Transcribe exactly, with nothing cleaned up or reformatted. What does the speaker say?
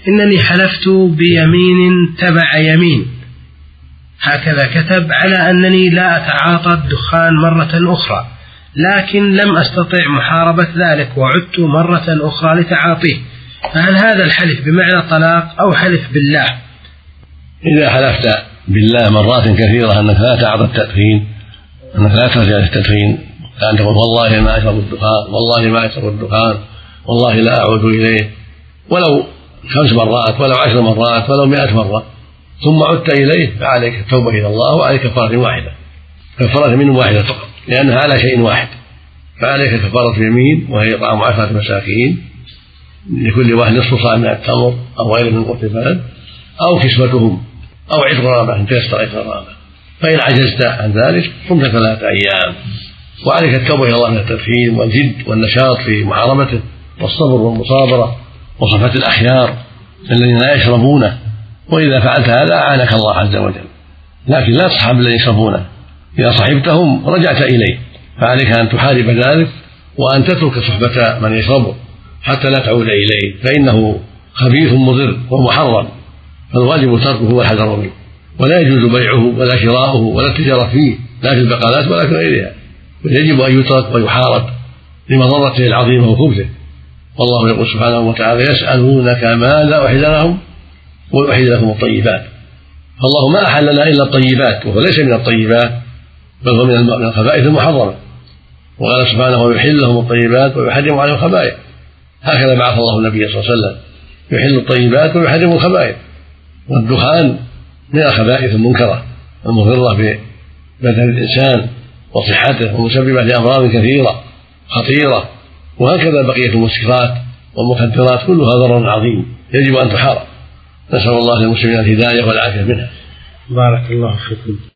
إنني حلفت بيمين تبع يمين، هكذا كتب، على أنني لا أتعاطى الدخان مرة أخرى، لكن لم أستطع محاربة ذلك وعدت مرة أخرى لتعاطيه، فهل هذا الحلف بمعنى طلاق أو حلف بالله؟ إذا حلفت بالله مرات كثيرة أنك لا تعاطى التدخين، أنك لا ترجع للتدخين، كأن تقول والله ما أشرب الدخان، والله ما أشرب الدخان، والله لا أعود إليه، ولو خمس مرات ولو عشر مرات ولو مئة مرة، ثم عدت إليه، فعليك التوبة إلى الله وعليك كفارة واحدة، كفارة من واحدة فقط، لأنها على شيء واحد، فعليك كفارة يمين وهي إطعام عشرة مساكين لكل واحد نصف صاع من التمر أو غير من قوت البلد، أو كسوتهم، أو عتق رقبة إن تيسر عتق رقبة. فإن عجزت عن ذلك صمت ثلاثة أيام، وعليك التوبة إلى الله من التدخين والجد والنشاط في محاربته والصبر والمصابرة وصفة الأخيار الذين لا يشربونه، وإذا فعلت هذا أعانك الله عز وجل، لكن لا تصحب الذين يشربونه، إذا صحبتهم رجعت إليه، فعليك أن تحارب ذلك وأن تترك صحبة من يشربه حتى لا تعود إليه، فإنه خبيث مضر ومحرم، فالواجب تركه والحذر منه، ولا يجوز بيعه ولا شراؤه ولا التجارة فيه، لا في البقالات ولا في غيرها، ويجب أن يترك ويحارب لمضرته العظيمة وخبثه. والله يقول سبحانه وتعالى: يسألونك ماذا أحل لهم قل أحل لكم الطيبات، فالله ما أحل لنا إلا الطيبات، وهو ليس من الطيبات بل هو من الخبائث المحرمة، وقال سبحانه: ويحل لهم الطيبات ويحرم عليهم الخبائث. هكذا بعث الله النبي صلى الله عليه وسلم، يحل الطيبات ويحرم الخبائث، والدخان من الخبائث المنكرة المضرة ببدن الإنسان وصحته ومسببة لأمراض كثيرة خطيرة، وهكذا بقية المسكرات والمخدرات كلها ضرر عظيم يجب أن تحارب. نسأل الله للمسلمين الهداية والعافية منها. بارك الله فيكم.